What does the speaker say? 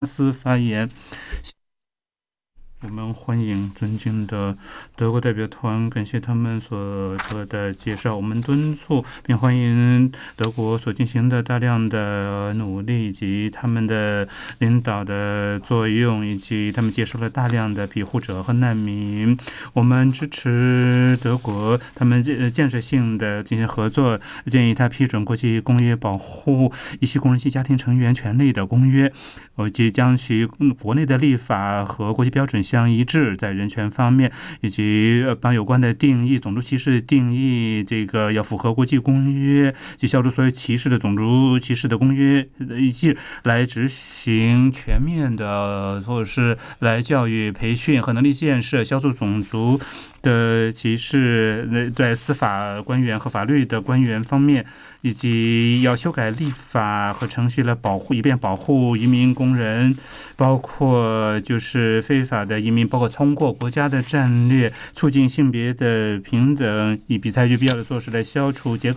斯发言。我们欢迎尊敬的德国代表团，感谢他们所做的介绍。我们敦促并欢迎德国所进行的大量的努力，以及他们的领导的作用，以及他们接收了大量的庇护者和难民。我们支持德国他们建设性的进行合作，建议他批准国际工业保护一些工人及家庭成员权利的公约，即将其国内的立法和国际标准相一致，在人权方面，以及把有关的定义、种族歧视定义，这个要符合国际公约及消除所有歧视的种族歧视的公约一致来执行全面的，或者是来教育、培训和能力建设，消除种族的歧视，在司法官员和法律的官员方面，以及要修改立法和程序来以便保护移民工人，包括就是非法的移民，包括通过国家的战略促进性别的平等，以及采取必要的措施来消除结